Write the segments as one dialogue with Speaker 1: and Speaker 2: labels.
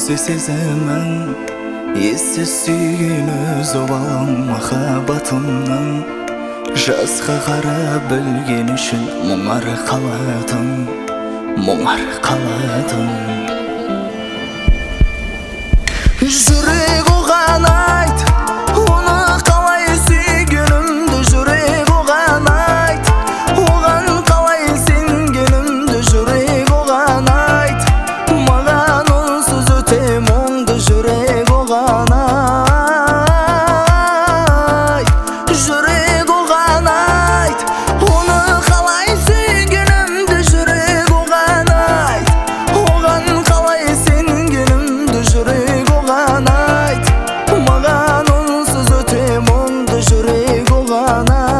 Speaker 1: Есі сезімін, есі сүйгені зобалым махаббатымның. Жазға қара білген үшін мұңар қалатын, мұңар қалатын. Жүрек оған айт, оны қалай сүйгенімді. Жүрек оған айт, оған қалай сенгенімді. Жүрек оған айт, маған онсыз өте мұңды. Жүрек оған айт, жүрек оған айт, оны қалай сүйгенімді. Жүрек оған айт, оған қалай сенгенімді. Жүрек оған айт, маған онсыз өте мұңды. Жүрек оған айт.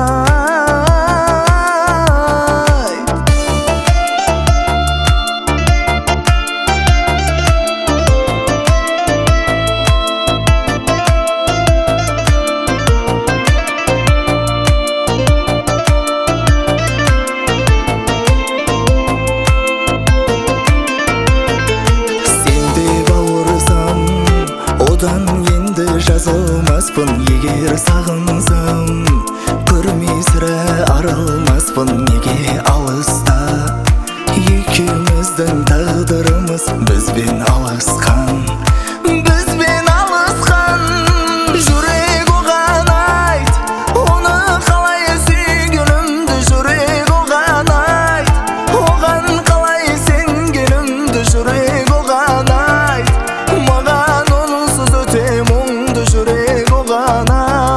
Speaker 1: Одан енді жазылмаспын, егер сағынсам. Көрмей сірә арылмаспын, неге алыста. Екеуміздің тағдырымыз бізбен алысқан, бізбен алысқан. Жүрек оған айт, оны қалай сүйгенімді. Жүрек оған айт, оған қалай сенгенімді. Жүрек оған айт, маған онсыз өте мұңды. Жүрек оған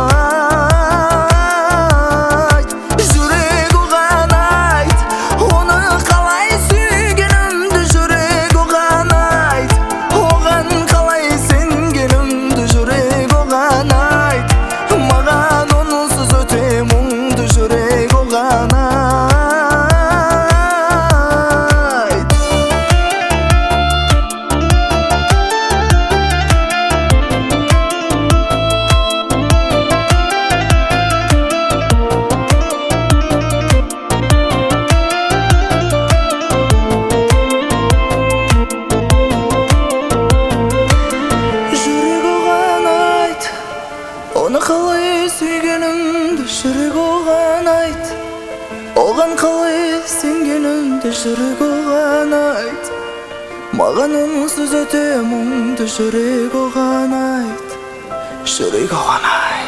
Speaker 1: айт, жүрек оған айт, оны қалай сүйгенімді. Жүрек оған айт, оған қалай сенгенімді. Жүрек оған айт, маған онсыз өте мұңды. Жүрек оған айт. Оны қалай сүйгенімді. Жүрек оған айт, оған қалай сенгенімді. Жүрек оған айт, маған онсыз өте мұңды. Жүрек оған айт, жүрек оған айт.